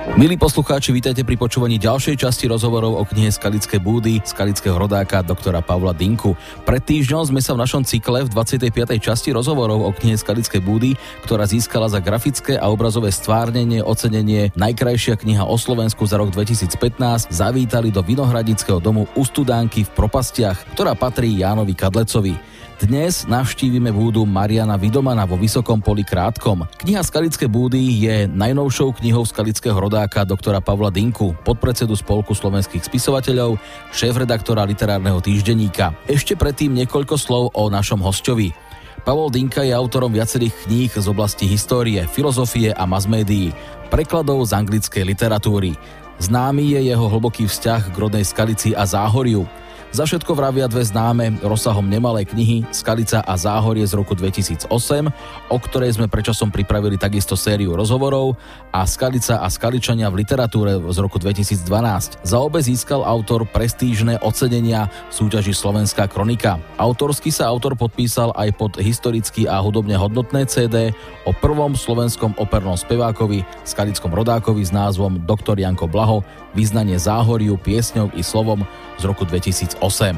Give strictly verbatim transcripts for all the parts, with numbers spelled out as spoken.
Milí poslucháči, vítajte pri počúvaní ďalšej časti rozhovorov o knihe Skalické búdy skalického rodáka doktora Pavla Dinku. Pred týždňom sme sa v našom cykle v dvadsiatej piatej časti rozhovorov o knihe Skalické búdy, ktorá získala za grafické a obrazové stvárnenie ocenenie Najkrajšia kniha o Slovensku za rok dvetisícpätnásť, zavítali do Vinohradického domu u Studánky v Propastiach, ktorá patrí Jánovi Kadlecovi. Dnes navštívime búdu Mariana Vidomana vo Vysokom Poli Krátkom. Kniha Skalické búdy je najnovšou knihou skalického rodáka doktora Pavla Dinku, podpredsedu Spolku slovenských spisovateľov, šéfredaktora literárneho týždenníka. Ešte predtým niekoľko slov o našom hosťovi. Pavol Dinka je autorom viacerých kníh z oblasti histórie, filozofie a masmédií, prekladov z anglickej literatúry. Známy je jeho hlboký vzťah k rodnej Skalici a Záhoriu. Za všetko vravia dve známe rozsahom nemalé knihy Skalica a Záhorie z roku dvetisícosem, o ktorej sme predčasom pripravili takisto sériu rozhovorov, a Skalica a Skaličania v literatúre z roku dvetisícdvanásť. Za obe získal autor prestížne ocenenia v súťaži Slovenská kronika. Autorsky sa autor podpísal aj pod historicky a hudobne hodnotné cé dé o prvom slovenskom opernom spevákovi, skalickom rodákovi s názvom Doktor Janko Blaho, Vyznanie Záhoriu piesňou i slovom z roku dvetisícosem.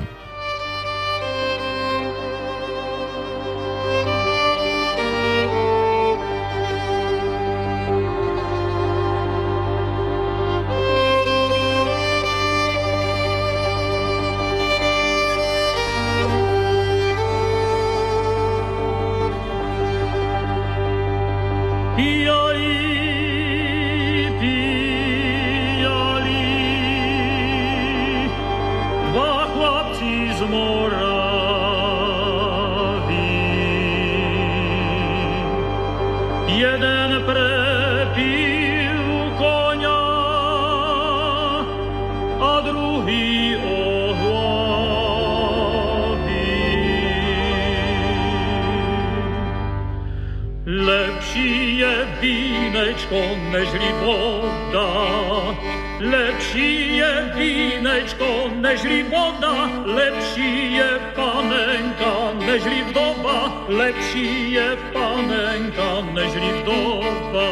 Nežli voda, lepší je vínečko, nežli voda, lepší je panenka, nežli vdova, lepší je panenka, nežli vdova.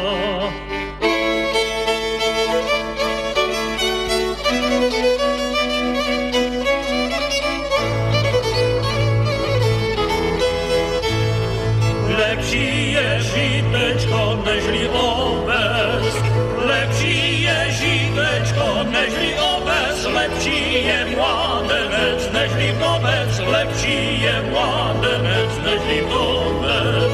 Lepší je žitečko, nežli oves, lepší je žitečko, nežli oves, lepší je mládenec, nežli vdovec, lepší je mládenec, nežli vdovec.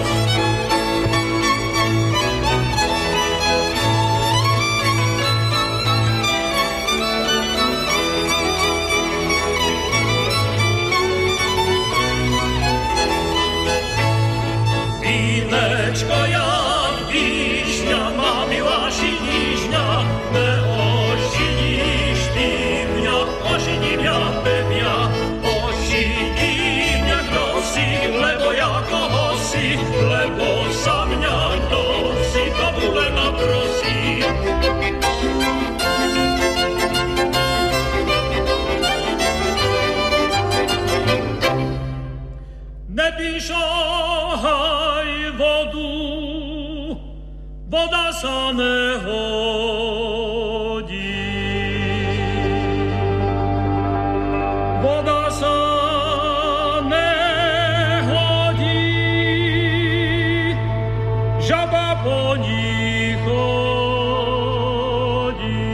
Vínečko jak víšňa, má miláši nížňa, neožiníš ty mňa, ožiní mňa tebia, ožiní mňa kdo si, lebo ja koho si, lebo sa mňa kdo si, to bude naprosí. Nepíšaj vodu, voda sa nehodí. Voda sa nehodí, žaba po ní chodí.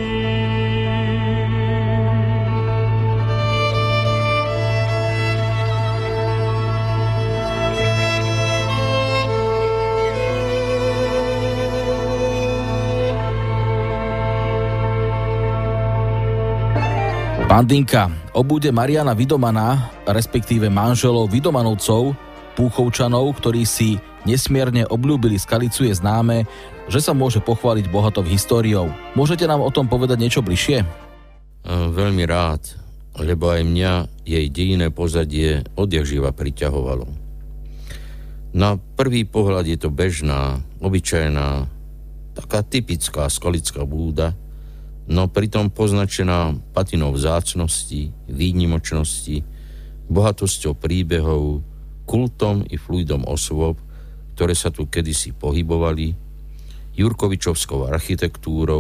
Pán Dinka, o búde Mariana Vidomana, respektíve manželov Vidomanovcov, Púchovčanov, ktorí si nesmierne obľúbili Skalicu, je známe, že sa môže pochváliť bohatou históriou. Môžete nám o tom povedať niečo bližšie? Veľmi rád, lebo aj mňa jej dejinné pozadie odjakživa priťahovalo. Na prvý pohľad je to bežná, obyčajná, taká typická skalická búda, no pritom poznačená patinou vzácnosti, výnimočnosti, bohatosťou príbehov, kultom i fluidom osôb, ktoré sa tu kedysi pohybovali, Jurkovičovskou architektúrou,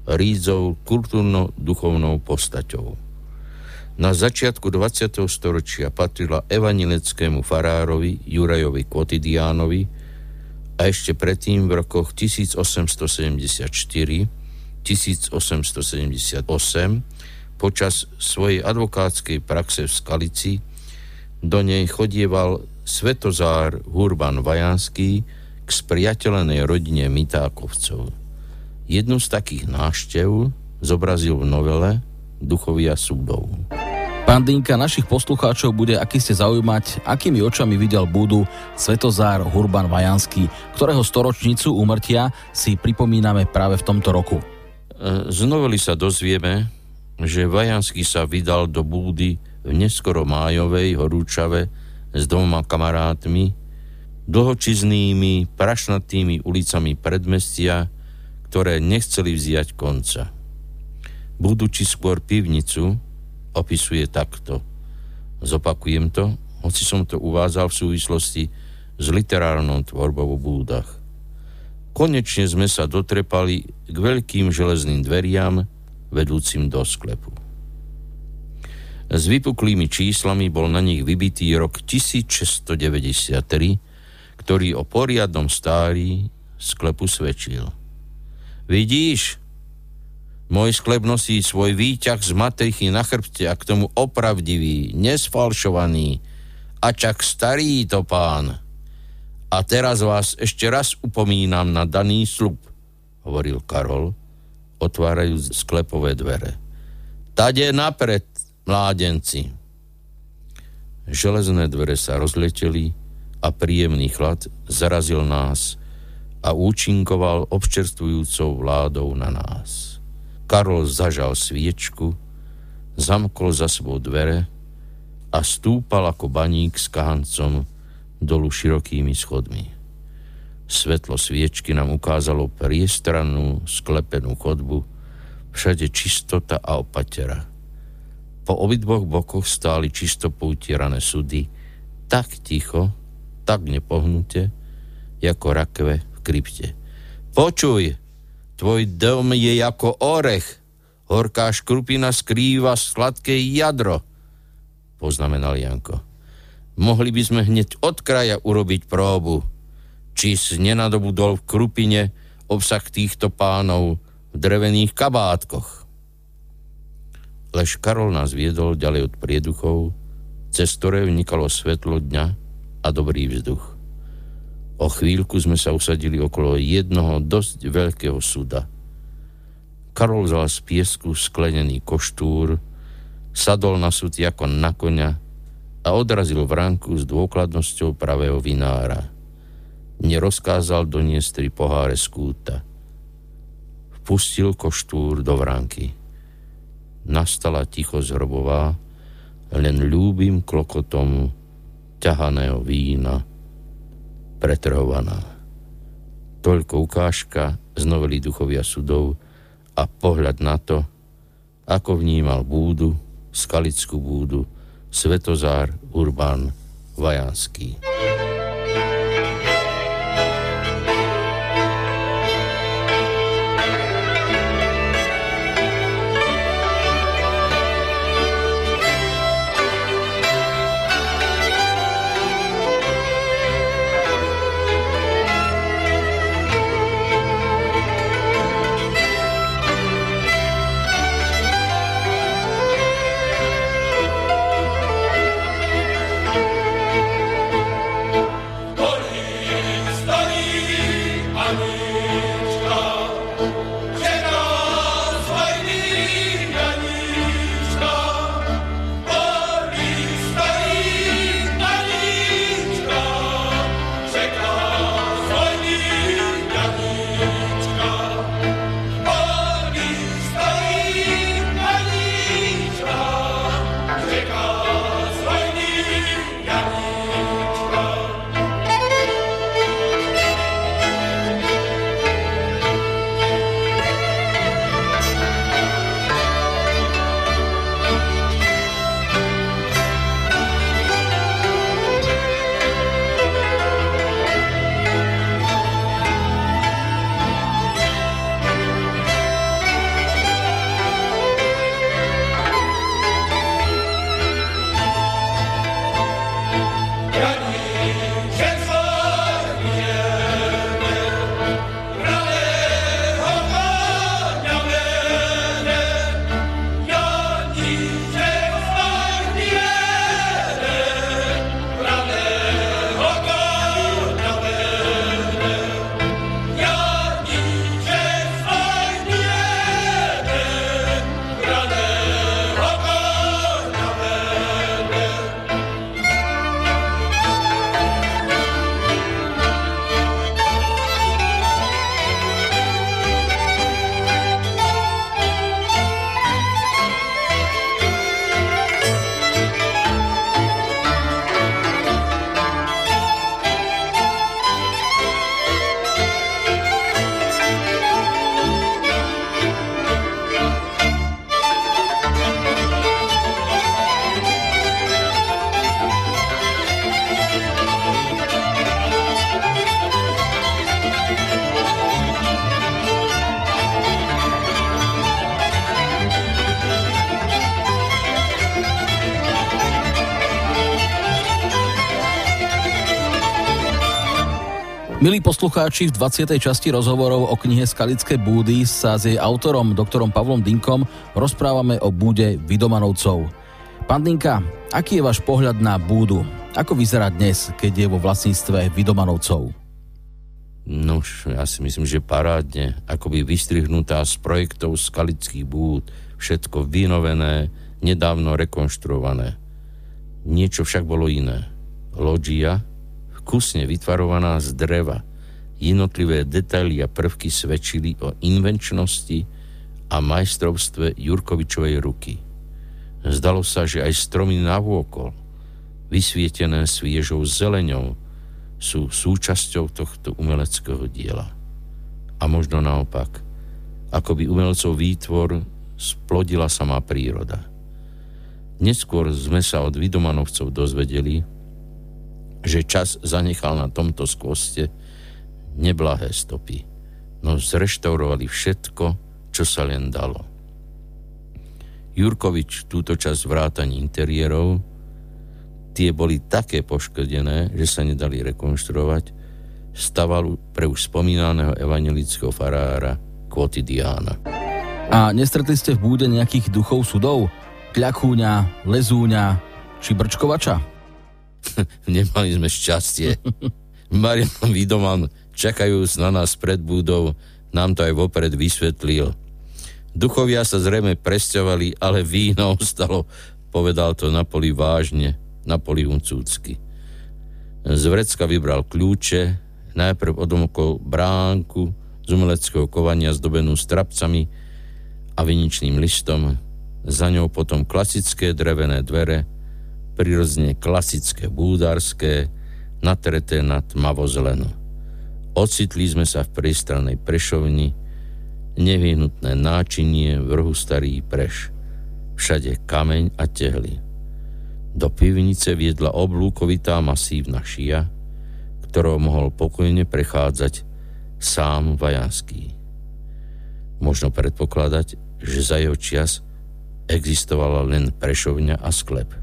rídzou kultúrno-duchovnou postaťou. Na začiatku dvadsiateho storočia patrila evanilickému farárovi Jurajovi Quotidianovi a ešte predtým v rokoch tisícosemstosedemdesiatštyri tisícosemstosedemdesiatosem počas svojej advokátskej praxe v Skalici do nej chodieval Svetozár Hurban Vajanský k spriateľenej rodine Mitákovcov. Jednu z takých návštev zobrazil v novele Duchovia súdov. Pán Dinka, našich poslucháčov bude akýste zaujímať, akými očami videl Budu Svetozár Hurban Vajanský, ktorého storočnicu úmrtia si pripomíname práve v tomto roku. Z novely sa dozvieme, že Vajanský sa vydal do Búdy v neskoro májovej horúčave s dvoma kamarátmi, dlhočiznými, prašnatými ulicami predmestia, ktoré nechceli vziať konca. Budu či skôr pivnicu opisuje takto. Zopakujem to, hoci som to uvádzal v súvislosti s literárnou tvorbou v Búdach. Konečne sme sa dotrepali k veľkým železným dveriam vedúcim do sklepu. S vypuklými číslami bol na nich vybitý rok tisícšesťstodeväťdesiattri, ktorý o poriadnom stári sklepu svedčil. Vidíš, môj sklep nosí svoj výťah z matrichy na chrbte a k tomu opravdivý, nesfalšovaný, ačak starý to pán. A teraz vás ešte raz upomínam na daný sľub, hovoril Karol, otvárajúc sklepové dvere. Tade napred, mládenci. Železné dvere sa rozleteli a príjemný chlad zarazil nás a účinkoval občerstvujúcou vládou na nás. Karol zažal sviečku, zamkol za sebou dvere a stúpal ako baník s kahancom dolu širokými schodmi. Svetlo sviečky nám ukázalo priestrannú, sklepenú chodbu, všade čistota a opatera. Po obidvoch bokoch stáli čisto poutierané sudy, tak ticho, tak nepohnuté, ako rakve v krypte. Počuj, tvoj dom je ako orech, horká škrupina skrýva sladké jadro, poznamenal Janko. Mohli by sme hneď od kraja urobiť próbu, či si nenadobudol v krupine obsah týchto pánov v drevených kabátkoch. Lež Karol nás viedol ďalej od prieduchov, cez ktoré vnikalo svetlo dňa a dobrý vzduch. O chvíľku sme sa usadili okolo jednoho dosť veľkého súda. Karol vzal z piesku sklenený koštúr, sadol na súd ako na koňa a odrazil vránku s dôkladnosťou pravého vinára. Nerozkázal doniesť tri poháre z kúta. Vpustil koštúr do vránky. Nastala tichosť hrobová, len ľúbým klokotom ťahaného vína pretrhovaná. Toľko ukážka z novely Duchovia súdov a pohľad na to, ako vnímal Búdu, skalickú Búdu, Svetozár Hurban Vajanský. Milí poslucháči, v dvadsiatej časti rozhovorov o knihe Skalické búdy sa s jej autorom, doktorom Pavlom Dinkom, rozprávame o búde Vidomanovcov. Pán Dinka, aký je váš pohľad na búdu? Ako vyzerá dnes, keď je vo vlastníctve Vidomanovcov? No, ja si myslím, že parádne, akoby vystrihnutá z projektov skalických búd, všetko vynovené, nedávno rekonštruované. Niečo však bolo iné. Lodžia, kusne vytvarovaná z dreva. Jednotlivé detaily a prvky svedčili o invenčnosti a majstrovstve Jurkovičovej ruky. Zdalo sa, že aj stromy navôkol, vysvietené sviežou zeleňou, sú súčasťou tohto umeleckého diela. A možno naopak, ako by umelcov výtvor splodila samá príroda. Neskôr sme sa od Vidomanovcov dozvedeli, že čas zanechal na tomto skvoste neblahé stopy, no zreštaurovali všetko, čo sa len dalo. Jurkovič túto časť vrátane interiérov, tie boli také poškodené, že sa nedali rekonštruovať, staval pre už spomínaného evanjelického farára Quotidiana. A nestretli ste v búde nejakých duchov sudov? Kľakúňa, lezúňa či brčkovača? Nemali sme šťastie. Marian Vidoman, čakajúc na nás pred búdou, nám to aj vopred vysvetlil. Duchovia sa zrejme presťovali, ale víno ostalo, povedal to Napoli vážne, Napoli uncúcky. Z vrecka vybral kľúče, najprv odomkol bránku z umeleckého kovania zdobenú strapcami a viničným listom, za ňou potom klasické drevené dvere, prirodzene klasické búdarské, natreté na tmavozeleno. Ocitli sme sa v priestrannej prešovni, nevyhnutné náčinie, vrhu starý preš, všade kameň a tehly. Do pivnice viedla oblúkovitá masívna šia, ktorou mohol pokojne prechádzať sám Vajanský. Možno predpokladať, že za jeho čias existovala len prešovňa a sklep.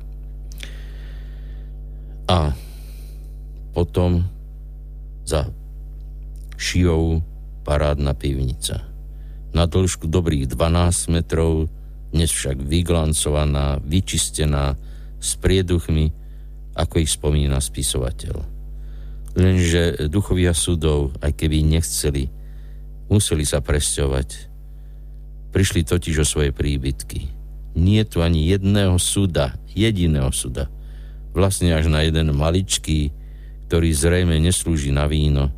A potom za šijou parádna pivnica. Na dĺžku dobrých dvanásť metrov, dnes však vyglancovaná, vyčistená, s prieduchmi, ako ich spomína spisovateľ. Lenže duchovia sudov, aj keby nechceli, museli sa presťovať. Prišli totiž o svoje príbytky. Nie tu ani jedného suda, jediného suda. Vlastne až na jeden maličký, ktorý zrejme neslúži na víno,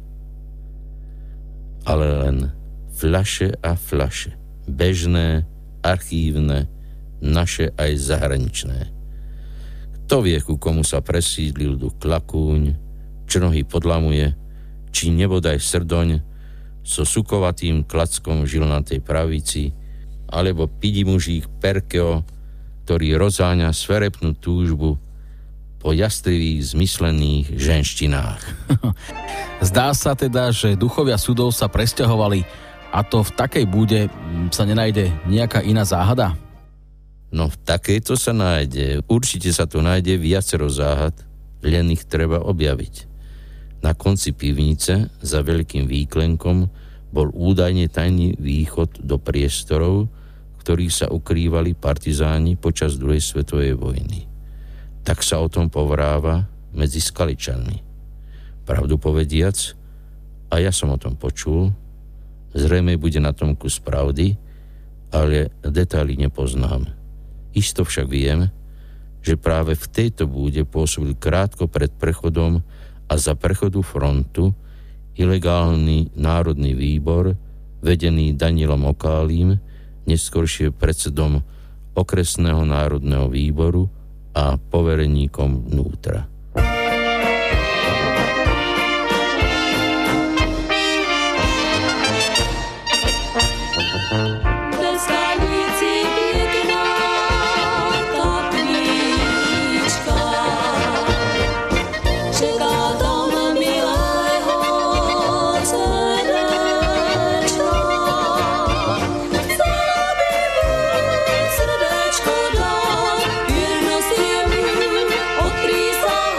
ale len fľaše a fľaše. Bežné, archívne, naše aj zahraničné. Kto vie, ku komu sa presídlil duch Klakúň, čo nohy podlamuje, či nebodaj Srdoň so sukovatým klackom žil na tej pravici, alebo pidimužík Perkeo, ktorý rozáňa sverepnú túžbu po jastrivých zmyslených ženštinách. Zdá sa teda, že duchovia sudov sa presťahovali, a to v takej búde sa nenájde nejaká iná záhada? No v takejto sa nájde. Určite sa tu nájde viacero záhad, len ich treba objaviť. Na konci pivnice za veľkým výklenkom bol údajne tajný východ do priestorov, v ktorých sa ukrývali partizáni počas druhej svetovej vojny. Tak sa o tom povráva medzi Skaličanmi. Pravdu povediac, a ja som o tom počul, zrejme bude na tom kus pravdy, ale detaily nepoznám. Isto však viem, že práve v tejto búde pôsobil krátko pred prechodom a za prechodu frontu ilegálny národný výbor, vedený Danielom Okálim, neskoršie predsedom okresného národného výboru a povereníkom vnútra. Srdečko dá, viernosť je mu od prísah.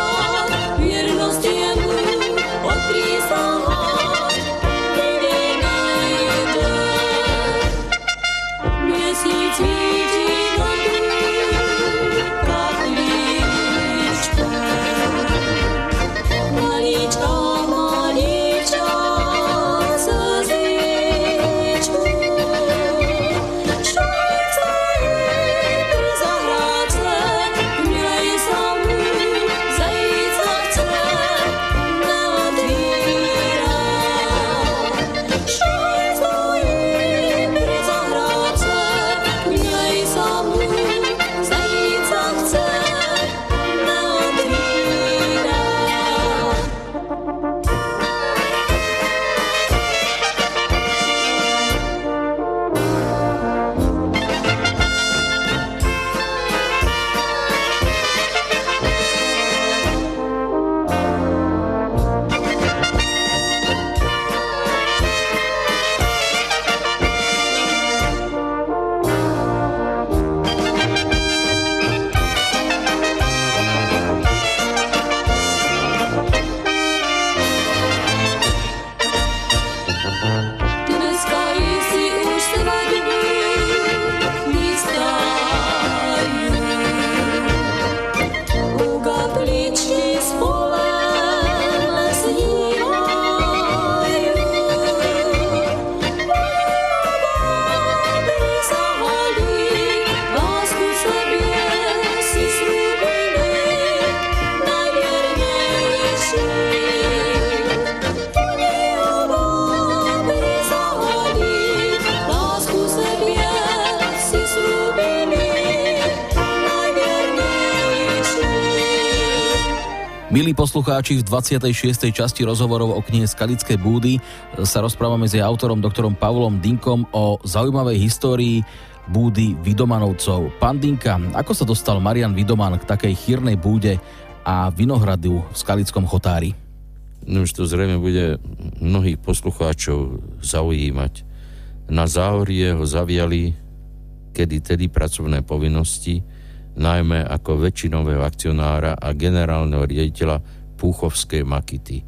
Milí poslucháči, v dvadsiatej šiestej časti rozhovorov o knihe Skalické búdy sa rozprávame s jej autorom doktorom Pavlom Dinkom o zaujímavej histórii búdy Vidomanovcov. Pán Dinka, ako sa dostal Marian Vidoman k takej chýrnej búde a vinohradu v Skalickom Chotári? No už to zrejme bude mnohých poslucháčov zaujímať. Na Záhorie ho zaviali kedy tedy pracovné povinnosti, najmä ako väčšinového akcionára a generálneho riaditeľa Púchovskej Makity.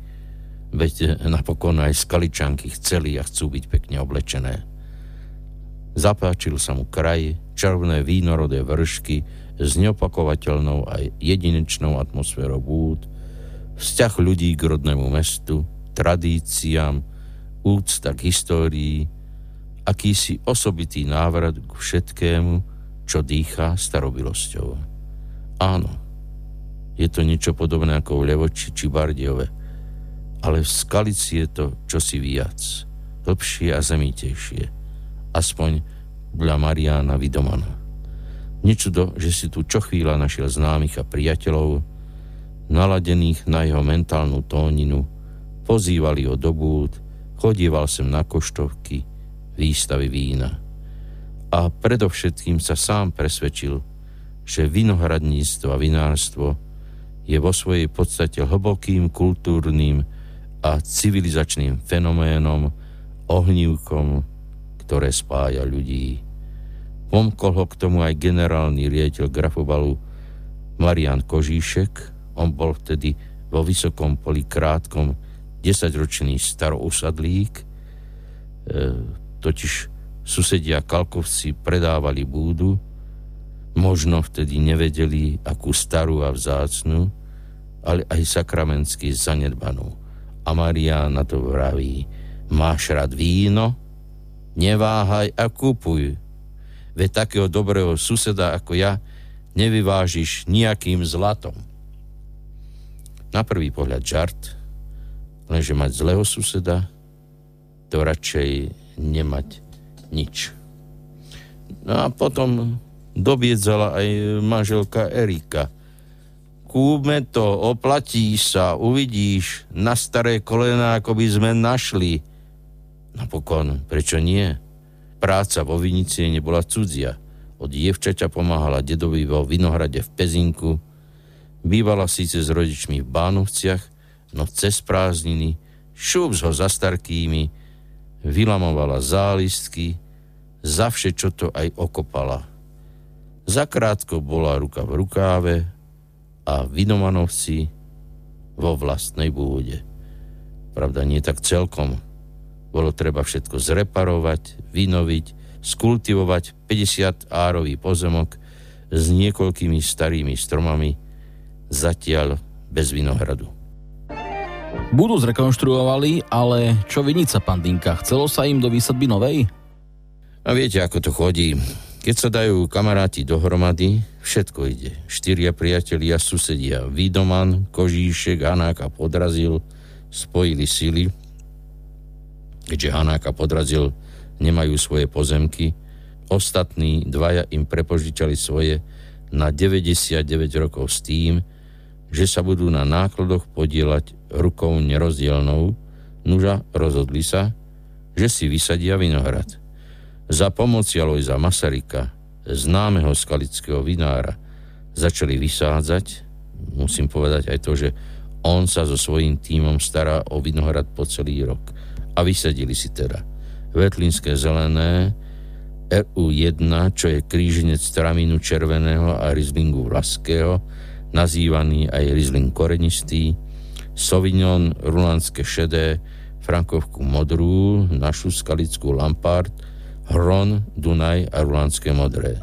Veď napokon aj Skaličanky chceli a chcú byť pekne oblečené. Zapáčil sa mu kraj, červené vínorodé vršky s neopakovateľnou a jedinečnou atmosférou búd, vzťah ľudí k rodnému mestu, tradíciám, úcta k histórii, akýsi osobitý návrat k všetkému, čo dýchá starobilosťou. Áno, je to niečo podobné ako v Levoči či Bardejove, ale v Skalici je to čosi viac, hlbšie a zemitejšie, aspoň podľa Mariána Vidomana. Ničudo, že si tu čo chvíľa našiel známych a priateľov, naladených na jeho mentálnu tóninu, pozývali ho do búd, chodieval sem na koštovky, výstavy vína. A predovšetkým sa sám presvedčil, že vinohradníctvo a vinárstvo je vo svojej podstate hlbokým kultúrnym a civilizačným fenoménom, ohnívkom, ktoré spája ľudí. Pomkol ho k tomu aj generálny riaditeľ Grafobalu Marián Kožíšek. On bol vtedy vo Vysokom Poli krátkom desaťročný starousadlík, e, totiž susedia Kalkovci predávali búdu, možno vtedy nevedeli, akú starú a vzácnu, ale aj sakramensky zanedbanú. A Marián na to vraví: máš rád víno? Neváhaj a kupuj. Veď takého dobrého suseda ako ja nevyvážiš nejakým zlatom. Na prvý pohľad žart, lenže mať zlého suseda, to radšej nemať nič. No a potom dobiedzala aj manželka Erika. Kúpme to, oplatí sa, uvidíš, na staré kolená, ako by sme našli. Napokon, prečo nie? Práca vo vinici nebola cudzia. Od dievčaťa pomáhala dedovi vo vinohrade v Pezinku. Bývala síce s rodičmi v Bánovciach, no cez prázdniny šups ho za starkými, vylamovala zálistky, za všečo to aj okopala. Zakrátko bola ruka v rukáve a Vidomanovci vo vlastnej búde. Pravda, nie tak celkom. Bolo treba všetko zreparovať, vynoviť, skultivovať päťdesiat árový pozemok s niekoľkými starými stromami, zatiaľ bez vinohradu. Budu zrekonštruovali, ale čo vinica, pán Dinka? Chcelo sa im do výsadby novej? A viete, ako to chodí. Keď sa dajú kamaráti dohromady, všetko ide. Štyria priatelia, susedia Vídoman, Kožíšek, Hanák a Podrazil spojili sily. Keďže Hanák a Podrazil nemajú svoje pozemky, ostatní dvaja im prepožičali svoje na deväťdesiatdeväť rokov s tým, že sa budú na nákladoch podieľať rukou nerozdielnou. Nuža rozhodli sa, že si vysadia vinohrad. Za pomoci Alojza Masaryka, známeho skalického vinára, začali vysádzať. Musím povedať aj to, že on sa so svojím tímom stará o vinohrad po celý rok. A vysadili si teda Vetlinské zelené, er u jeden, čo je kríženec Tramínu červeného a Rieslingu vlaského, nazývaný aj Riesling korenistý, Sauvignon rulandské šedé, Frankovku modrú, našu skalickú Lampard, Hron, Dunaj a rulandské modré.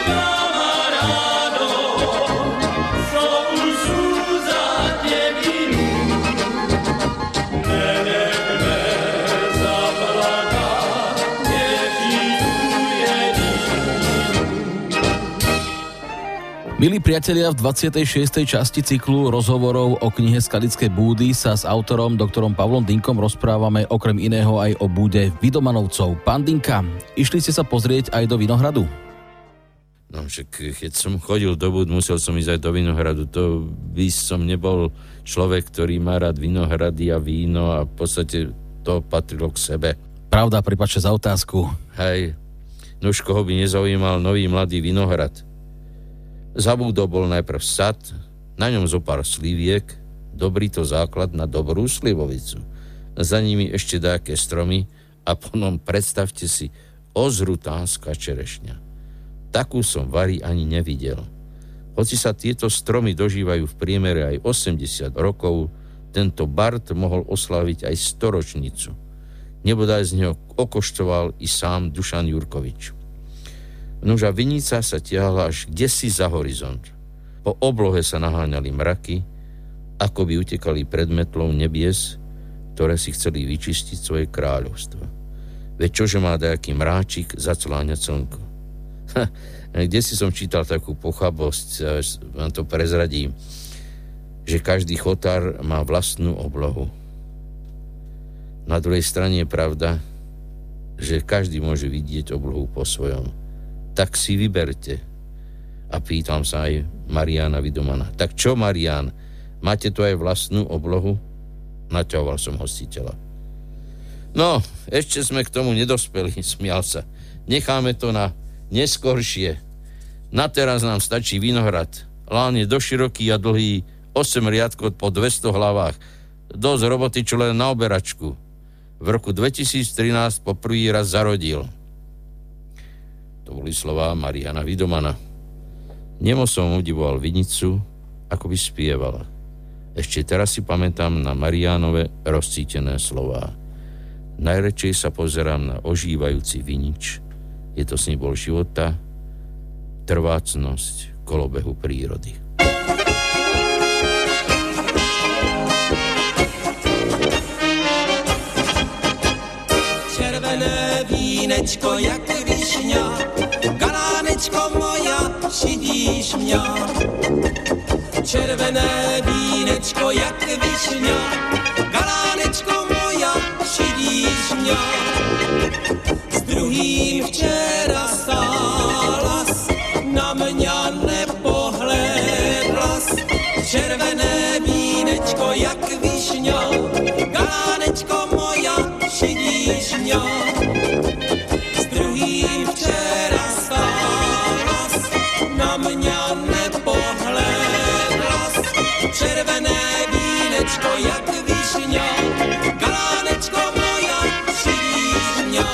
Kamarádo, so už sú za tebinu. Milí priatelia, v dvadsiatej šiestej časti cyklu rozhovorov o knihe Skalické búdy sa s autorom doktorom Pavlom Dinkom rozprávame okrem iného aj o búde Vidomanovcov. Pán Dinka, išli ste sa pozrieť aj do Vinohradu? No však keď som chodil do búd, musel som ísť aj do Vinohradu. To by som nebol človek, ktorý má rád Vinohrady a víno a v podstate to patrilo k sebe. Pravda, pripáčte za otázku. Hej, nož koho by nezaujímal nový mladý Vinohrad. Za búdou bol najprv sad, na ňom zo pár sliviek, dobrý to základ na dobrú slivovicu. Za nimi ešte dáke stromy a potom predstavte si ozrutánska čerešňa. Takú som vari ani nevidel. Hoci sa tieto stromy dožívajú v priemere aj osemdesiat rokov, tento Bart mohol osláviť aj storočnicu. Nebodaj z neho okoštoval i sám Dušan Jurkovič. Nož a vinica sa tiahla až kdesi za horizont. Po oblohe sa naháňali mraky, ako by utekali pred metlou nebies, ktoré si chceli vyčistiť svoje kráľovstvo. Veď čože má dajaký mráčik zacláňať slnko. Ha, kdesi som čítal takú pochabosť, vám to prezradím, že každý chotár má vlastnú oblohu. Na druhej strane je pravda, že každý môže vidieť oblohu po svojom. Tak si vyberte. A pýtam sa aj Mariána Vidomana. Tak čo, Marián, máte tu aj vlastnú oblohu? Naťahoval som hostiteľa. No, ešte sme k tomu nedospeli, smial sa. Necháme to na neskoršie. Na teraz nám stačí Vinohrad. Lán je doširoký a dlhý, osem riadkov po dvesto hlavách. Dosť roboty, čo len na oberačku. V roku dvetisíctrinásť po prvý raz zarodil. To boli slová Mariána Vidomana. Nemo som udivoval vinicu, ako by spievala. Ešte teraz si pamätám na Mariánove rozcítené slová. Najradšej sa pozerám na ožívajúci vinič. Je to symbol života, trvácnosť kolobehu prírody. Červené vínečko, jak višňa, galánečko moja, šidíš mňa. Červené vínečko, jak višňa, galánečko moja, šidíš mňa. S druhým včera stálas, na mňa nepohlédlas. Červené vínečko, jak višňa, galánečko moja, šidíš mňa. S druhým včera stálas, na mňa nepohlédlas. Červené vínečko, jak višňa, galánečko moja, šidíš mňa.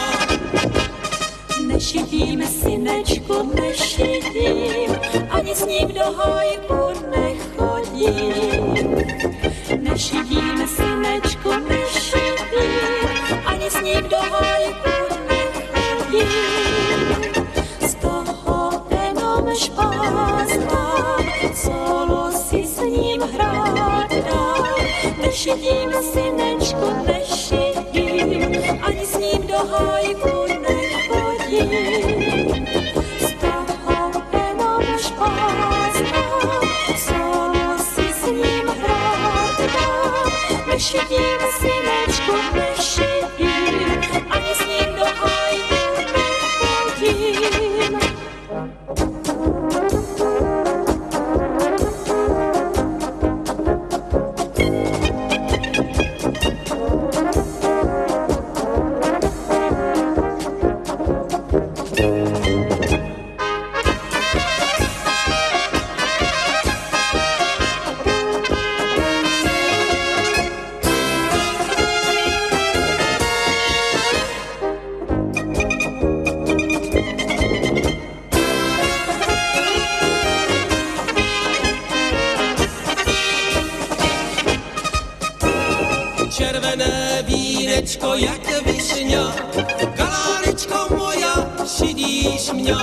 Nešidím, synečku, nešidím, ani s ním do hojku nechodím. Nešidím, synečku, nešidím, ani s ním do hojku nechodím. Z toho jenom špás mám, solo si s ním hrát dám. Nešidím, synečku, nešidím, ani s ním do hojku nechodím. Z toho jenom špás mám, solo si s ním hrát dám. Nešidím, synečku, nešidím, ani s ním do hajdu nechodím. Červené vínečko, jak višňa, galánečko moja, šidíš mňa.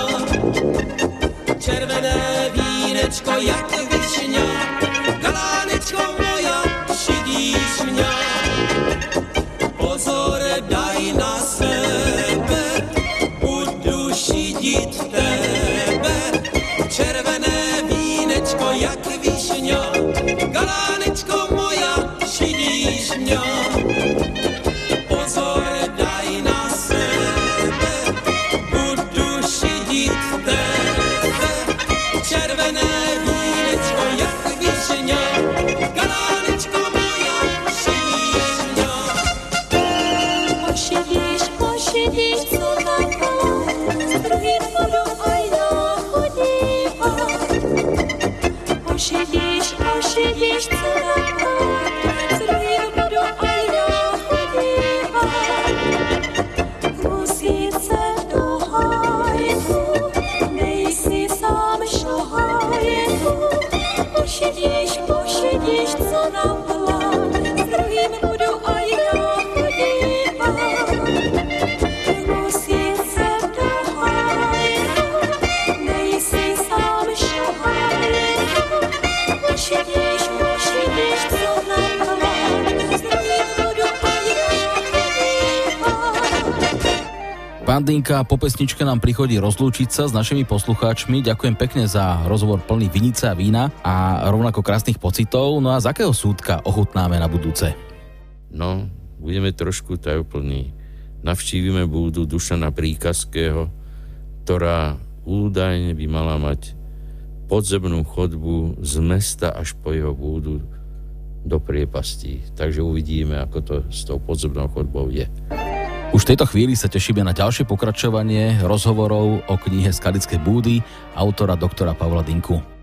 Červené vínečko, jak višňa, galánečko moja, šidíš mňa. Pozor, daj na sebe, budu šidit tebe. Červené vínečko, pošidíš, co na plát, s druhým budu aj ja chodívat. Musíce do hájku, nejsi sám šahajku, pošidíš, pošidíš, co na plát, s druhým budu aj ja chodívat. Musíce do hájku, nejsi sám šahajku, pošidíš, pošidíš, co na plát, s druhým budu aj ja chodívat. Pán Dinka, po pesničke nám prichodí rozlúčiť sa s našimi poslucháčmi. Ďakujem pekne za rozhovor plný vinice a vína a rovnako krásnych pocitov. No a z akého súdka ochutnáme na budúce? No, budeme trošku tajúplní. Navštívime búdu Dušana Príkazského, ktorá údajne by mala mať podzemnú chodbu z mesta až po jeho búdu do priepastí. Takže uvidíme, ako to s tou podzemnou chodbou je. Už v tejto chvíli sa tešíme na ďalšie pokračovanie rozhovorov o knihe Skalické búdy autora doktora Pavla Dinku.